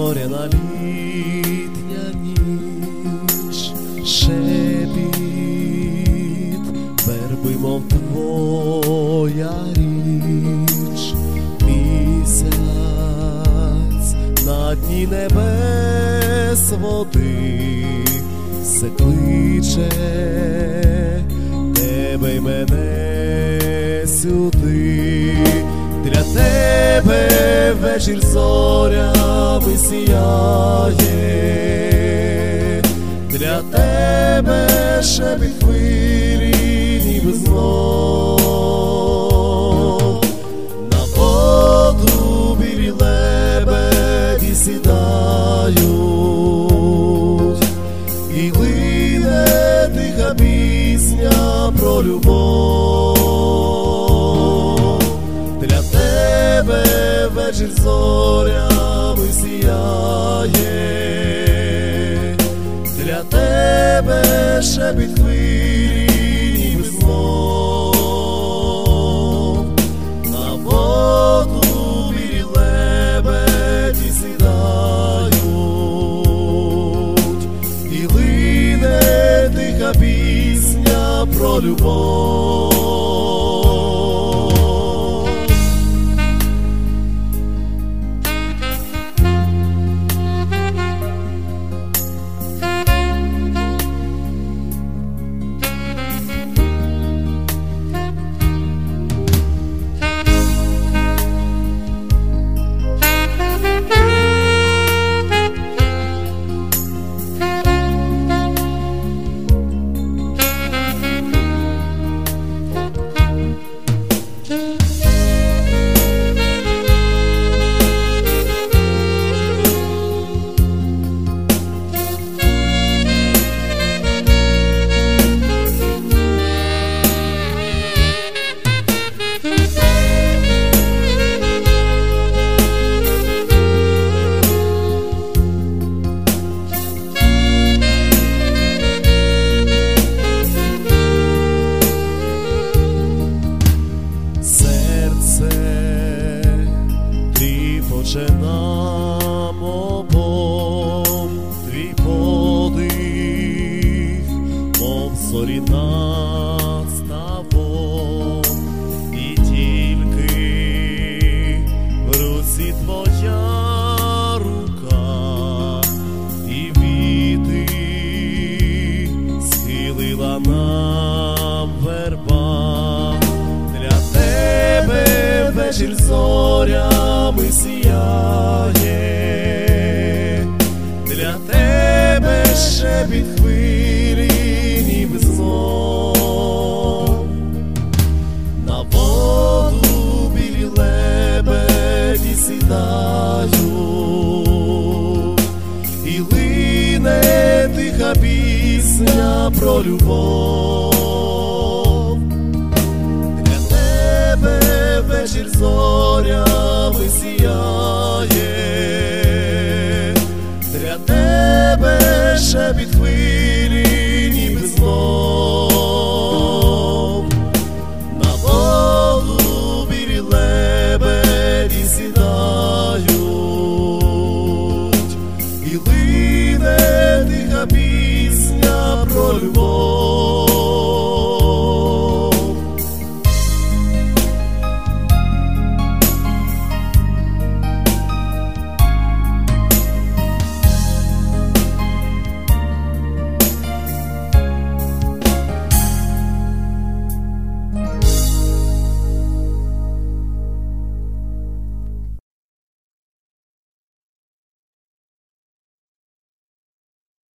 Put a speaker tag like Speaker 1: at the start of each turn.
Speaker 1: зоряна літня ніч, шепіт верби, мов твоя річ, місяць на дні небес води все кличе тебе й мене сюди. Для тебе вечір зорями сіяє, для тебе шепіт хвилі ніби знов. На воду білі лебеді сідають, і лине тиха пісня про любов. Для тебе вечір зорями сіяє, для тебе шепіт хвилі ніби знов. На воду білі лебеді сідають, і лине тиха пісня про любов. Нам обом твій подих, мов зорі над ставом, і тільки в руці твоя рука, і віти схилила нам верба. Для тебе вечір зорями сіяє, для тебе шепіт хвилі ніби знов. На воду білі лебеді сідають, і лине тиха пісня про любов. Для тебе вечір зорями сіяє, для тебе шепіт хвилі ніби знов. На воду білі лебеді сідають, і лине тиха пісня про любов.